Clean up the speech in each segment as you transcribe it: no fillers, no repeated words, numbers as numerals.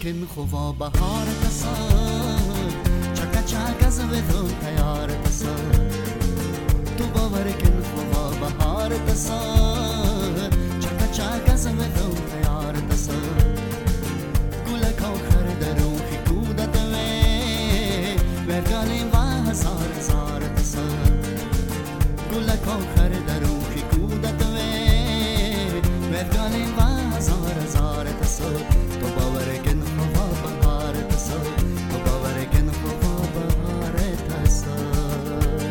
کن خوا بهار تسار چکا چک از بدون تیار تسار تو باور کن خوا بهار تسار چکا چک از بدون تیار تسار گلک آخر در روحی کودت وی برگالیم و هزار هزار تسار گلک آخر در روحی کودت وی برگالیم و هزار هزار تسار تو باور کن خوا بهار تسار تو باور کن خوا بهار تسار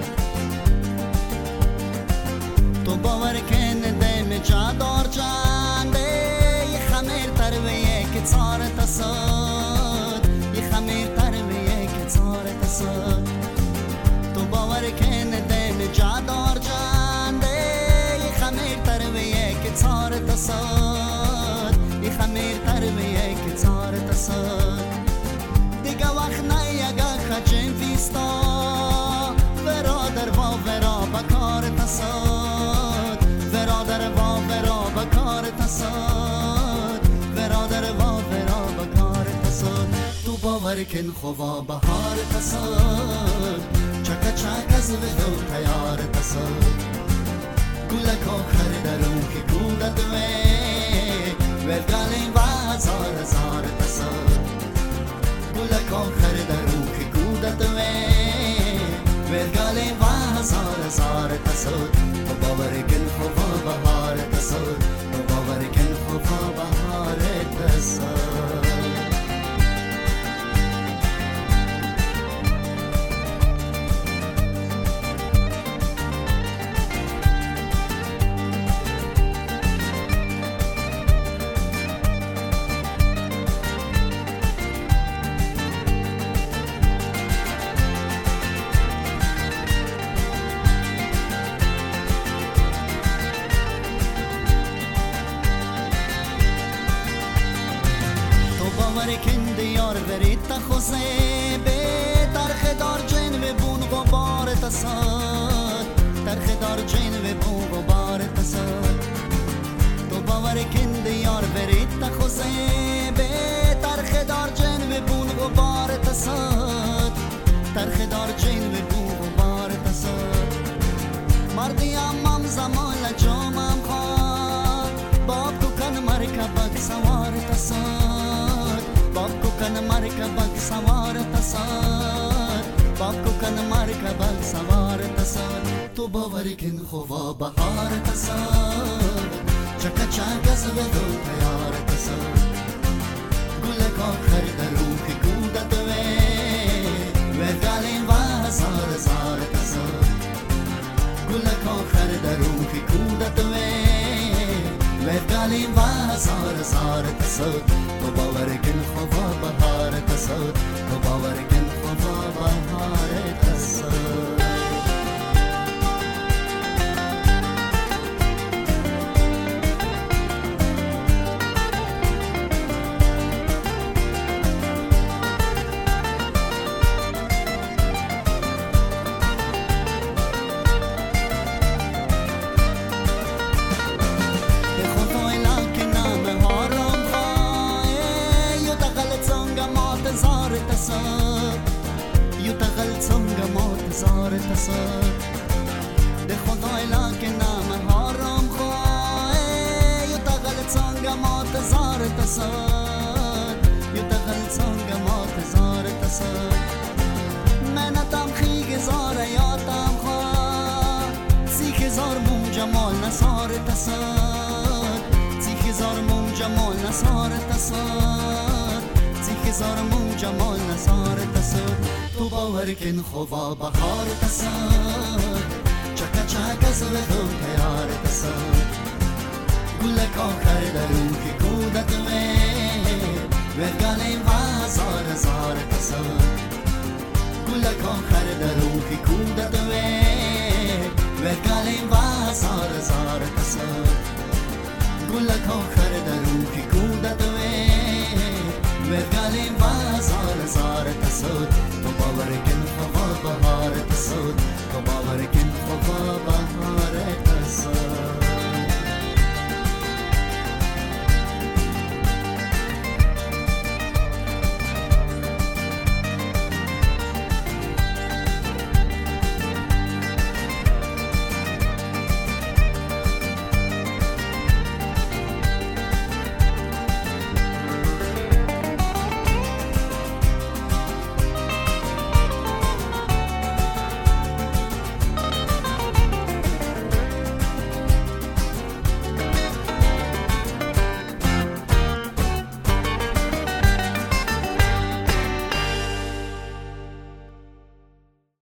تو باور کن دم جادار جانده یه خمیر تر و یک تار تسار یه خمیر تر و یک تار تسار تو باور کن دم جادار جانده یه خمیر تر و یک تار تسار یه خمیر تر و یک تار تسار دیگه وقت نیگه خجم فیستا برادر و برا بکار تسار برادر و برا بکار تسار برادر و برا بکار تسار تو باور کن خوا بهار تسار چکا چک از بدو تیار تسار گلک آخر در روحی کودت وی ولگالیم و هزار هزار تسار گلک آخر در روحی کودت وی ولگالیم و هزار هزار تسار تو باور کن خوا بهار تسار تو باور کن خوا بهار تسار کن دیار برید تخوزه به ترخ دار جن و بون غبار تساد ترخ دار جن و بون غبار تساد تو باور کن دیار برید تخوزه به ترخ دار جن و بون غبار تساد ترخ دار جن و بون غبار تساد مردی امام زمان لجامم خواه باب تو کن مرکبک سوار تساد باب کو کن مرکبک سوار تسار باب کو کن مرکبک سوار تسار تو باور کن خوا بهار تسار چکا چک از بدو تیار تسار گلک آخر در روحی کودت وی ولگالیم و هزار هزار تسار گلک آخر در روحی کودت وی ولگالیم و هزار هزار تسار تو باور کن خوا بهار تسار تو باور کن خوا بهار تسار یو تغل سنگ موت زار تسار ده خدای لاک نام هارم خواه یو تغل سنگ موت زار تسار یو تغل سنگ موت زار تسار منتم خیگ زار یادم خواه سیخ زار مون جمال نسار تسار سیخ زار مون جمال نسار تسار هزار مون جمال نزار تسار تو باور کن خوا بهار تسار چکا چک از بدو تیار تسار گلک آخر در روحی کودت وی ولگالیم و هزار هزار تسار گلک آخر در روحی کودت وی ولگالیم و هزار هزار تسار گلک آخر در روحی کودت وی ولگالیم